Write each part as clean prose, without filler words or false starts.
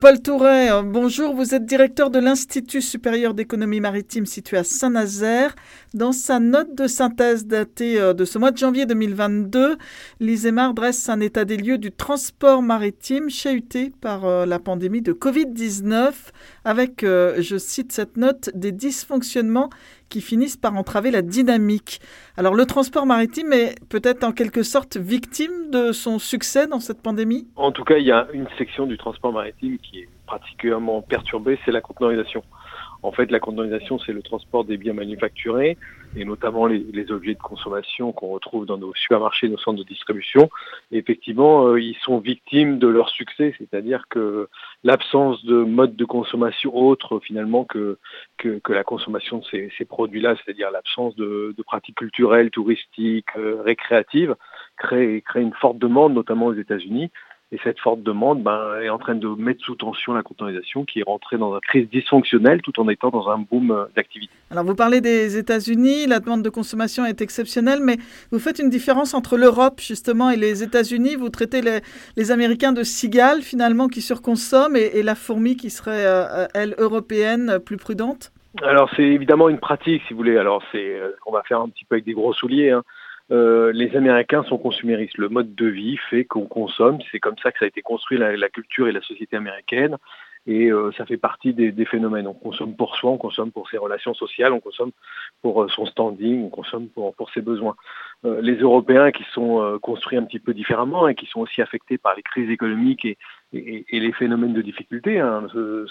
Paul Touret, bonjour, vous êtes directeur de l'Institut supérieur d'économie maritime situé à Saint-Nazaire. Dans sa note de synthèse datée de ce mois de janvier 2022, l'ISEMAR dresse un état des lieux du transport maritime chahuté par la pandémie de Covid-19 avec, je cite cette note, des dysfonctionnements qui finissent par entraver la dynamique. Alors le transport maritime est peut-être en quelque sorte victime de son succès dans cette pandémie ? En tout cas, il y a une section du transport maritime qui est particulièrement perturbée, c'est la conteneurisation. En fait, la conteneurisation, c'est le transport des biens manufacturés, et notamment les objets de consommation qu'on retrouve dans nos supermarchés, nos centres de distribution. Et effectivement, ils sont victimes de leur succès, c'est-à-dire que l'absence de mode de consommation autre finalement que la consommation de ces produits-là, c'est-à-dire l'absence de pratiques culturelles, touristiques, récréatives, crée une forte demande, notamment aux États-Unis. Et cette forte demande est en train de mettre sous tension la conteneurisation qui est rentrée dans une crise dysfonctionnelle tout en étant dans un boom d'activité. Alors vous parlez des États-Unis, la demande de consommation est exceptionnelle, mais vous faites une différence entre l'Europe justement et les États-Unis. Vous traitez les Américains de cigales finalement qui surconsomment et la fourmi qui serait, elle, européenne, plus prudente. Alors c'est évidemment une pratique si vous voulez. Alors on va faire un petit peu avec des gros souliers, hein. Les Américains sont consuméristes. Le mode de vie fait qu'on consomme. C'est comme ça que ça a été construit la culture et la société américaine. Et ça fait partie des phénomènes. On consomme pour soi, on consomme pour ses relations sociales, on consomme pour son standing, on consomme pour ses besoins. Les Européens qui sont construits un petit peu différemment et qui sont aussi affectés par les crises économiques et les phénomènes de difficulté, hein,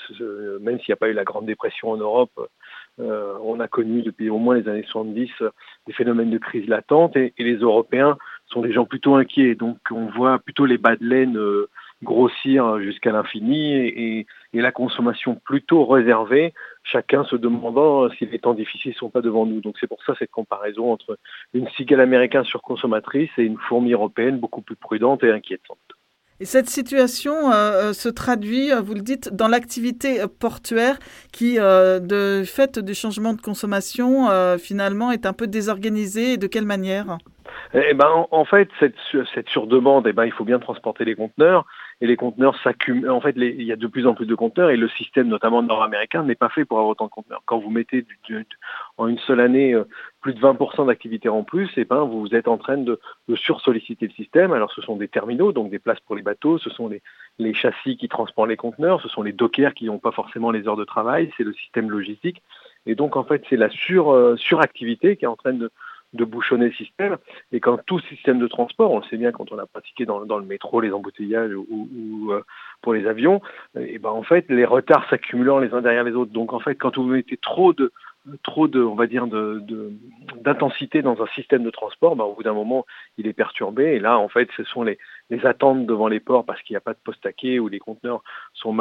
même s'il n'y a pas eu la Grande Dépression en Europe, on a connu depuis au moins les années 70 des phénomènes de crise latente et les Européens sont des gens plutôt inquiets. Donc on voit plutôt les bas de laine grossir jusqu'à l'infini et la consommation plutôt réservée, chacun se demandant si les temps difficiles ne sont pas devant nous. Donc c'est pour ça cette comparaison entre une cigale américaine surconsommatrice et une fourmi européenne beaucoup plus prudente et inquiétante. Et cette situation se traduit, vous le dites, dans l'activité portuaire qui, de fait du changement de consommation, finalement est un peu désorganisée. Et de quelle manière ? En fait, cette surdemande, il faut bien transporter les conteneurs et les conteneurs s'accumulent. En fait, il y a de plus en plus de conteneurs et le système, notamment nord-américain, n'est pas fait pour avoir autant de conteneurs. Quand vous mettez en une seule année plus de 20% d'activité en plus, vous êtes en train de sursolliciter le système. Alors, ce sont des terminaux, donc des places pour les bateaux, ce sont les châssis qui transportent les conteneurs, ce sont les dockers qui n'ont pas forcément les heures de travail, c'est le système logistique. Et donc, en fait, c'est la suractivité qui est en train de bouchonner le système. Et quand tout système de transport, on le sait bien quand on a pratiqué dans le métro les embouteillages ou pour les avions, en fait les retards s'accumulant les uns derrière les autres. Donc en fait quand vous mettez trop de on va dire d'intensité dans un système de transport, au bout d'un moment il est perturbé et là en fait ce sont les attentes devant les ports parce qu'il n'y a pas de poste à quai ou les conteneurs sont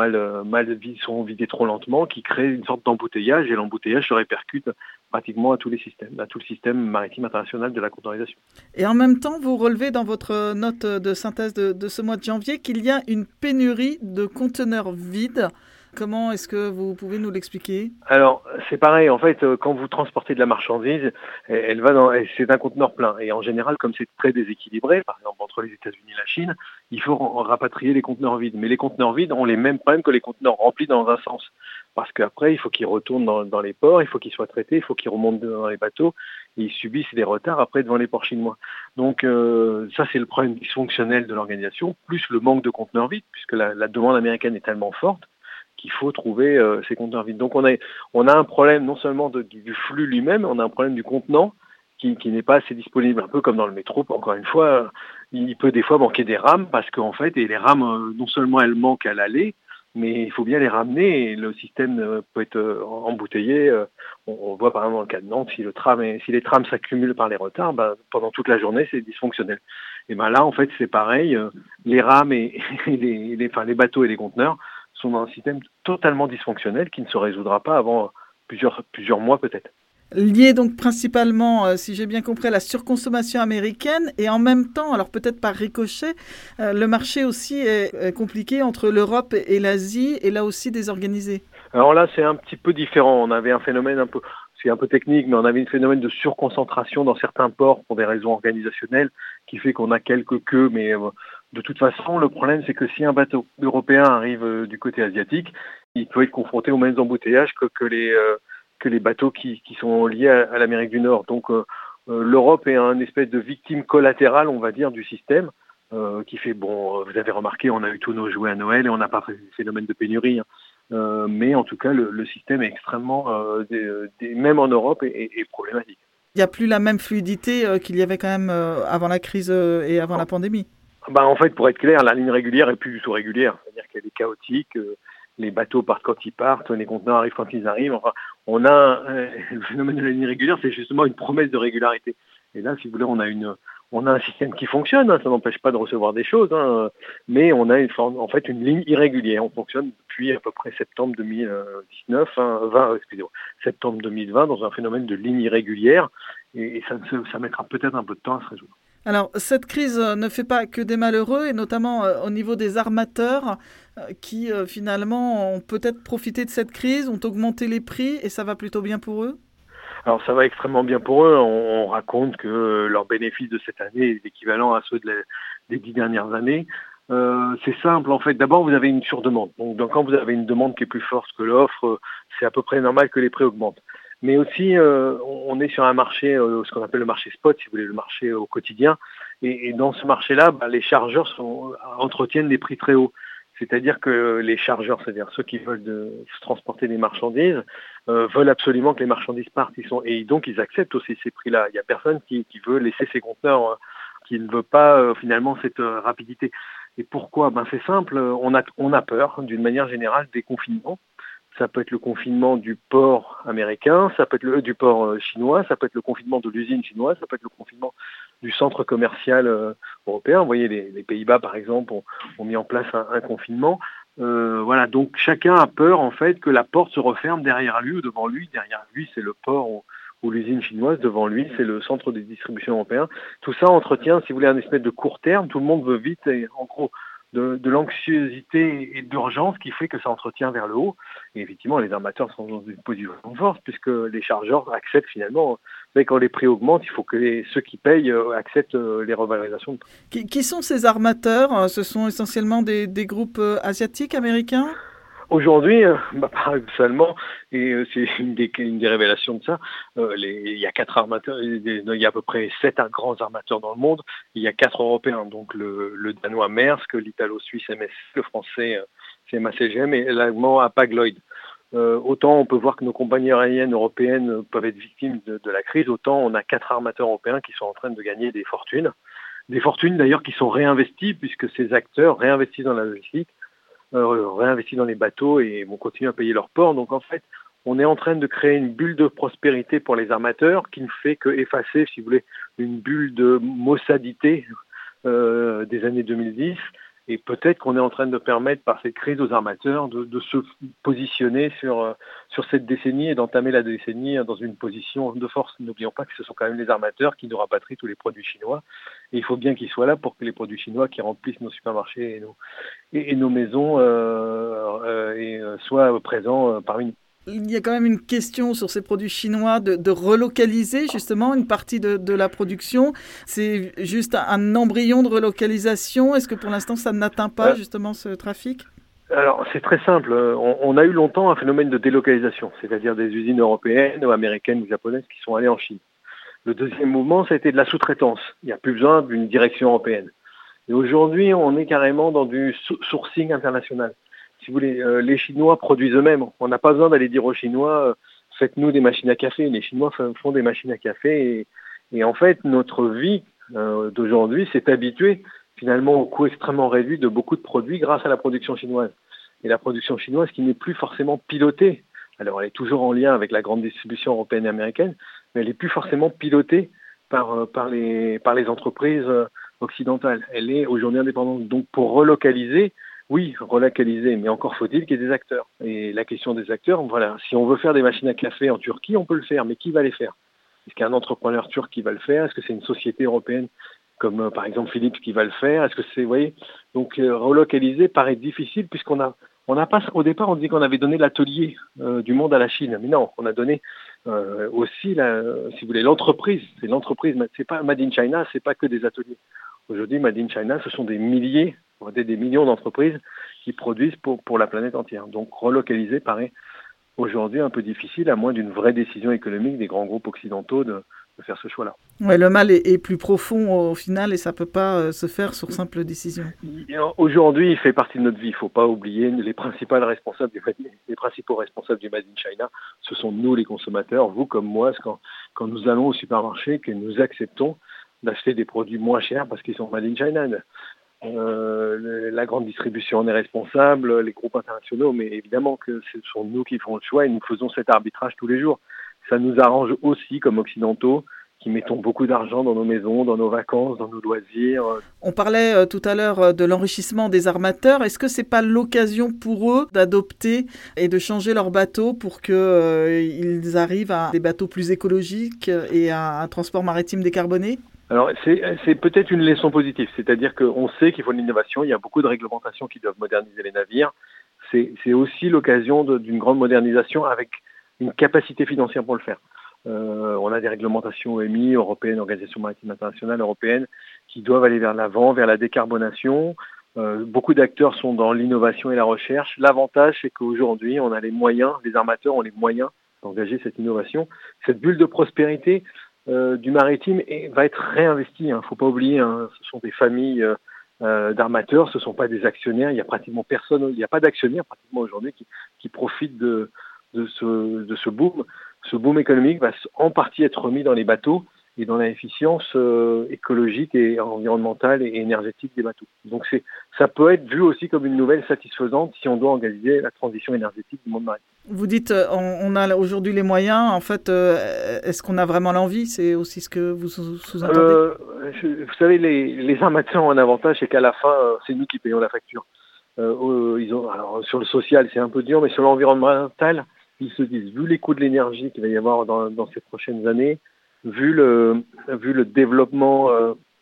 sont vidés trop lentement qui créent une sorte d'embouteillage et l'embouteillage se répercute pratiquement à tous les systèmes, à tout le système maritime international de la conteneurisation. Et en même temps, vous relevez dans votre note de synthèse de ce mois de janvier qu'il y a une pénurie de conteneurs vides. Comment est-ce que vous pouvez nous l'expliquer ? Alors, c'est pareil, en fait, quand vous transportez de la marchandise, c'est un conteneur plein. Et en général, comme c'est très déséquilibré, par exemple entre les États-Unis et la Chine, il faut rapatrier les conteneurs vides. Mais les conteneurs vides ont les mêmes problèmes que les conteneurs remplis dans un sens. Parce qu'après, il faut qu'ils retournent dans les ports, il faut qu'ils soient traités, il faut qu'ils remontent dans les bateaux, et ils subissent des retards après devant les ports chinois. Donc ça, c'est le problème dysfonctionnel de l'organisation, plus le manque de conteneurs vides, puisque la demande américaine est tellement forte qu'il faut trouver ces conteneurs vides. Donc on a un problème non seulement du flux lui-même, on a un problème du contenant qui n'est pas assez disponible, un peu comme dans le métro. Encore une fois, il peut des fois manquer des rames parce qu'en fait, et les rames, non seulement elles manquent à l'aller, mais il faut bien les ramener et le système peut être embouteillé. On voit par exemple dans le cas de Nantes, si les trams s'accumulent par les retards, pendant toute la journée, c'est dysfonctionnel. Et là, en fait, c'est pareil. Les rames et les bateaux et les conteneurs sont dans un système totalement dysfonctionnel qui ne se résoudra pas avant plusieurs mois peut-être. Lié donc principalement, si j'ai bien compris, à la surconsommation américaine et en même temps, alors peut-être par ricochet, le marché aussi est compliqué entre l'Europe et l'Asie et là aussi désorganisé. Alors là, c'est un petit peu différent. On avait un phénomène c'est un peu technique, mais on avait un phénomène de surconcentration dans certains ports pour des raisons organisationnelles qui fait qu'on a quelques queues, mais De toute façon, le problème, c'est que si un bateau européen arrive du côté asiatique, il peut être confronté aux mêmes embouteillages que les bateaux qui sont liés à l'Amérique du Nord. Donc, l'Europe est un espèce de victime collatérale, on va dire, du système, qui fait, bon, vous avez remarqué, on a eu tous nos jouets à Noël et on n'a pas fait ce phénomène de pénurie. Mais en tout cas, le système est extrêmement, même en Europe, est problématique. Il n'y a plus la même fluidité qu'il y avait quand même avant la crise et avant la pandémie. En fait, pour être clair, la ligne régulière est plus du tout régulière. C'est-à-dire qu'elle est chaotique. Les bateaux partent quand ils partent, les conteneurs arrivent quand ils arrivent. Enfin, on a le phénomène de la ligne régulière, c'est justement une promesse de régularité. Et là, si vous voulez, on a un système qui fonctionne. Ça n'empêche pas de recevoir des choses, mais on a une ligne irrégulière. On fonctionne depuis à peu près septembre 2019, septembre 2020, dans un phénomène de ligne irrégulière. Et ça mettra peut-être un peu de temps à se résoudre. Alors, cette crise ne fait pas que des malheureux, et notamment au niveau des armateurs qui, finalement, ont peut-être profité de cette crise, ont augmenté les prix, et ça va plutôt bien pour eux? Alors, ça va extrêmement bien pour eux. On raconte que leur bénéfice de cette année est équivalent à ceux des 10 dernières années. C'est simple, en fait. D'abord, vous avez une surdemande. Donc, quand vous avez une demande qui est plus forte que l'offre, c'est à peu près normal que les prix augmentent. Mais aussi, on est sur un marché, ce qu'on appelle le marché spot, si vous voulez, le marché au quotidien. Et dans ce marché-là, les chargeurs entretiennent des prix très hauts. C'est-à-dire que les chargeurs, c'est-à-dire ceux qui veulent transporter des marchandises, veulent absolument que les marchandises partent. Et donc, ils acceptent aussi ces prix-là. Il n'y a personne qui veut laisser ses conteneurs, qui ne veut pas finalement cette rapidité. Et pourquoi ? C'est simple, on a peur, d'une manière générale, des confinements. Ça peut être le confinement du port américain, ça peut être du port chinois, ça peut être le confinement de l'usine chinoise, ça peut être le confinement du centre commercial européen. Vous voyez, les Pays-Bas, par exemple, ont mis en place un confinement. Voilà, donc chacun a peur, en fait, que la porte se referme derrière lui ou devant lui. Derrière lui, c'est le port ou l'usine chinoise. Devant lui, c'est le centre de distribution européen. Tout ça entretient, si vous voulez, un espèce de court terme. Tout le monde veut vite, et en gros, de l'anxiosité et d'urgence qui fait que ça entretient vers le haut. Et effectivement, les armateurs sont dans une position de force puisque les chargeurs acceptent finalement. Mais quand les prix augmentent, il faut que ceux qui payent acceptent les revalorisations de prix. Qui sont ces armateurs ? Ce sont essentiellement des groupes asiatiques, américains ? Aujourd'hui, paradoxalement, et c'est une des révélations de ça, il y a 4 armateurs, il y a à peu près 7 grands armateurs dans le monde, il y a 4 européens, donc le danois Maersk, l'italo-suisse MSC, le français CMA CGM et l'allemand Hapag-Lloyd. Autant on peut voir que nos compagnies aériennes européennes peuvent être victimes de la crise, autant on a 4 armateurs européens qui sont en train de gagner des fortunes d'ailleurs qui sont réinvesties puisque ces acteurs réinvestissent dans la logistique, réinvestis dans les bateaux et vont continuer à payer leur port. Donc en fait, on est en train de créer une bulle de prospérité pour les armateurs qui ne fait que effacer, si vous voulez, une bulle de maussadité des années 2010. Et peut-être qu'on est en train de permettre par cette crise aux armateurs de se positionner sur cette décennie et d'entamer la décennie dans une position de force. N'oublions pas que ce sont quand même les armateurs qui nous rapatrient tous les produits chinois. Et il faut bien qu'ils soient là pour que les produits chinois qui remplissent nos supermarchés et nos maisons soient présents parmi nous. Il y a quand même une question sur ces produits chinois de relocaliser justement une partie de la production. C'est juste un embryon de relocalisation. Est-ce que pour l'instant ça n'atteint pas justement ce trafic ? Alors c'est très simple. On a eu longtemps un phénomène de délocalisation, c'est-à-dire des usines européennes ou américaines ou japonaises qui sont allées en Chine. Le deuxième mouvement, ça a été de la sous-traitance. Il n'y a plus besoin d'une direction européenne. Et aujourd'hui, on est carrément dans du sourcing international. Si vous voulez, les Chinois produisent eux-mêmes. On n'a pas besoin d'aller dire aux Chinois faites-nous des machines à café. Les Chinois font des machines à café et en fait, notre vie d'aujourd'hui s'est habituée finalement au coût extrêmement réduit de beaucoup de produits grâce à la production chinoise. Et la production chinoise qui n'est plus forcément pilotée. Alors, elle est toujours en lien avec la grande distribution européenne et américaine, mais elle n'est plus forcément pilotée par les entreprises occidentales. Elle est aujourd'hui indépendante. Donc, pour relocaliser, oui, relocaliser, mais encore faut-il qu'il y ait des acteurs. Et la question des acteurs, voilà, si on veut faire des machines à café en Turquie, on peut le faire, mais qui va les faire ? Est-ce qu'il y a un entrepreneur turc qui va le faire ? Est-ce que c'est une société européenne comme par exemple Philips qui va le faire ? Est-ce que c'est, vous voyez ? Donc relocaliser paraît difficile puisqu'on n'a pas, au départ on disait qu'on avait donné l'atelier du monde à la Chine, mais non, on a donné aussi, si vous voulez, l'entreprise. C'est l'entreprise, c'est pas Made in China, c'est pas que des ateliers. Aujourd'hui, Made in China, ce sont des milliers, des millions d'entreprises qui produisent pour la planète entière. Donc relocaliser paraît aujourd'hui un peu difficile, à moins d'une vraie décision économique des grands groupes occidentaux de faire ce choix-là. Ouais, le mal est plus profond au final et ça ne peut pas se faire sur simple décision. Aujourd'hui, il fait partie de notre vie. Il ne faut pas oublier les principaux responsables du Made in China. Ce sont nous, les consommateurs, vous comme moi, quand nous allons au supermarché, que nous acceptons d'acheter des produits moins chers parce qu'ils sont Made in China. La grande distribution en est responsable, les groupes internationaux, mais évidemment que ce sont nous qui ferons le choix et nous faisons cet arbitrage tous les jours. Ça nous arrange aussi comme occidentaux qui mettons beaucoup d'argent dans nos maisons, dans nos vacances, dans nos loisirs. On parlait tout à l'heure de l'enrichissement des armateurs. Est-ce que c'est pas l'occasion pour eux d'adopter et de changer leurs bateaux pour qu'ils arrivent à des bateaux plus écologiques et à un transport maritime décarboné ? Alors, c'est peut-être une leçon positive, c'est-à-dire qu'on sait qu'il faut de l'innovation, il y a beaucoup de réglementations qui doivent moderniser les navires. C'est aussi l'occasion d'une grande modernisation avec une capacité financière pour le faire. On a des réglementations OMI, européennes, Organisation maritime internationale européenne, qui doivent aller vers l'avant, vers la décarbonation. Beaucoup d'acteurs sont dans l'innovation et la recherche. L'avantage, c'est qu'aujourd'hui, on a les moyens, les armateurs ont les moyens d'engager cette innovation. Cette bulle de prospérité du maritime va être réinvestie. Il ne faut pas oublier, ce sont des familles d'armateurs, ce ne sont pas des actionnaires. Il n'y a pratiquement personne, il n'y a pas d'actionnaires pratiquement aujourd'hui qui profitent de ce boom. Ce boom économique va en partie être remis dans les bateaux et dans l'efficience écologique et environnementale et énergétique des bateaux. Donc ça peut être vu aussi comme une nouvelle satisfaisante si on doit engager la transition énergétique du monde maritime. Vous dites on a aujourd'hui les moyens. En fait, est-ce qu'on a vraiment l'envie ? C'est aussi ce que vous sous-entendez ? Vous savez, les armateurs ont un avantage, c'est qu'à la fin, c'est nous qui payons la facture. Alors, sur le social, c'est un peu dur, mais sur l'environnemental, ils se disent, vu les coûts de l'énergie qu'il va y avoir dans ces prochaines années, vu le développement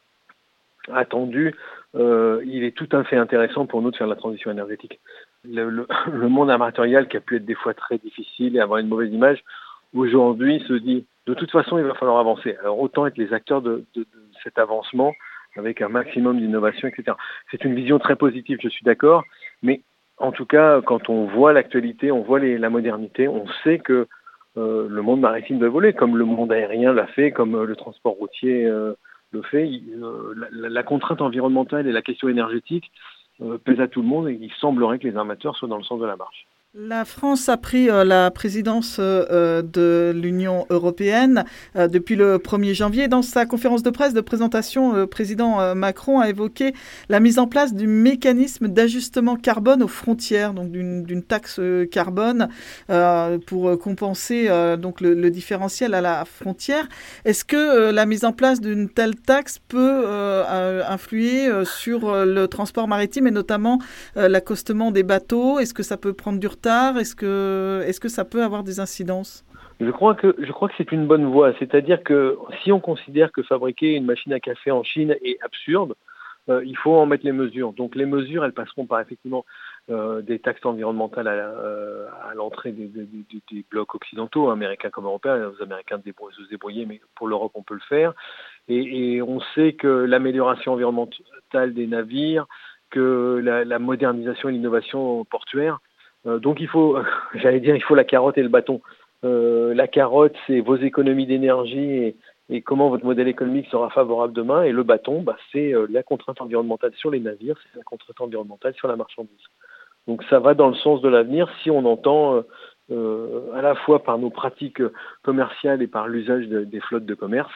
attendu, il est tout à fait intéressant pour nous de faire la transition énergétique. Le monde immatériel qui a pu être des fois très difficile et avoir une mauvaise image, aujourd'hui se dit, de toute façon, il va falloir avancer. Alors autant être les acteurs de cet avancement avec un maximum d'innovation, etc. C'est une vision très positive, je suis d'accord, mais en tout cas, quand on voit l'actualité, on voit la modernité, on sait que le monde maritime doit évoluer, comme le monde aérien l'a fait, comme le transport routier le fait. La contrainte environnementale et la question énergétique pèsent à tout le monde et il semblerait que les armateurs soient dans le sens de la marche. La France a pris la présidence de l'Union européenne depuis le 1er janvier. Dans sa conférence de presse de présentation, le président Macron a évoqué la mise en place du mécanisme d'ajustement carbone aux frontières, donc d'une taxe carbone pour compenser donc le différentiel à la frontière. Est-ce que la mise en place d'une telle taxe peut influer sur le transport maritime et notamment l'accostement des bateaux ? Est-ce que ça peut prendre du retard ? Est-ce que ça peut avoir des incidences ? Je crois que c'est une bonne voie. C'est-à-dire que si on considère que fabriquer une machine à café en Chine est absurde, il faut en mettre les mesures. Donc les mesures, elles passeront par effectivement des taxes environnementales à l'entrée des blocs occidentaux, américains comme européens. Les Américains se débrouiller, mais pour l'Europe, on peut le faire. Et on sait que l'amélioration environnementale des navires, que la modernisation et l'innovation portuaire, donc il faut la carotte et le bâton. La carotte, c'est vos économies d'énergie et comment votre modèle économique sera favorable demain. Et le bâton, c'est la contrainte environnementale sur les navires, c'est la contrainte environnementale sur la marchandise. Donc ça va dans le sens de l'avenir si on entend à la fois par nos pratiques commerciales et par l'usage des flottes de commerce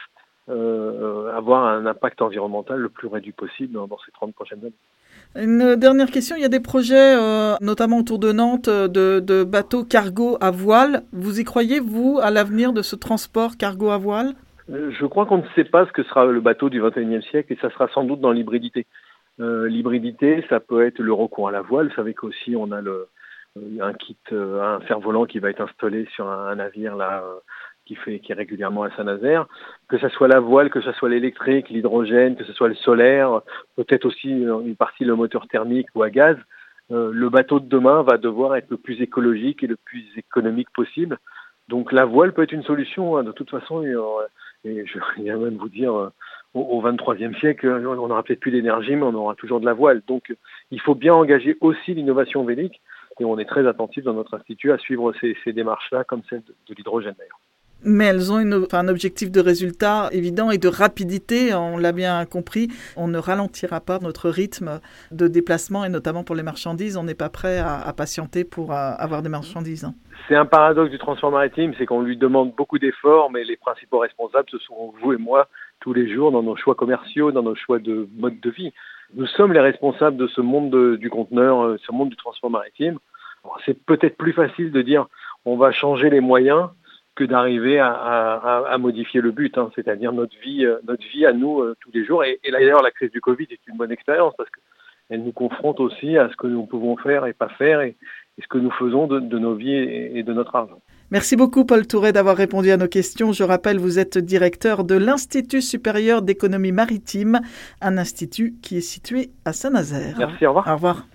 avoir un impact environnemental le plus réduit possible dans ces 30 prochaines années. Une dernière question, il y a des projets, notamment autour de Nantes, de bateaux cargo à voile. Vous y croyez, vous, à l'avenir de ce transport cargo à voile ? Je crois qu'on ne sait pas ce que sera le bateau du XXIe siècle et ça sera sans doute dans l'hybridité. L'hybridité, ça peut être le recours à la voile. Vous savez qu'aussi on a un kit, un cerf-volant qui va être installé sur un navire là qui est régulièrement à Saint-Nazaire, que ce soit la voile, que ce soit l'électrique, l'hydrogène, que ce soit le solaire, peut-être aussi une partie le moteur thermique ou à gaz, le bateau de demain va devoir être le plus écologique et le plus économique possible. Donc la voile peut être une solution, de toute façon, et je viens même vous dire, au 23e siècle, on n'aura peut-être plus d'énergie, mais on aura toujours de la voile. Donc, il faut bien engager aussi l'innovation vélique. Et on est très attentif dans notre institut à suivre ces démarches-là, comme celle de l'hydrogène d'ailleurs. Mais elles ont un objectif de résultat évident et de rapidité, on l'a bien compris. On ne ralentira pas notre rythme de déplacement et notamment pour les marchandises. On n'est pas prêt à patienter pour avoir des marchandises. C'est un paradoxe du transport maritime, c'est qu'on lui demande beaucoup d'efforts, mais les principaux responsables, ce sont vous et moi, tous les jours, dans nos choix commerciaux, dans nos choix de mode de vie. Nous sommes les responsables de ce monde du conteneur, ce monde du transport maritime. C'est peut-être plus facile de dire on va changer les moyens que d'arriver à modifier le but, c'est-à-dire notre vie à nous tous les jours. Et d'ailleurs, la crise du Covid est une bonne expérience parce qu'elle nous confronte aussi à ce que nous pouvons faire et pas faire et ce que nous faisons de nos vies et de notre argent. Merci beaucoup Paul Touret d'avoir répondu à nos questions. Je rappelle, vous êtes directeur de l'Institut supérieur d'économie maritime, un institut qui est situé à Saint-Nazaire. Merci, au revoir. Au revoir.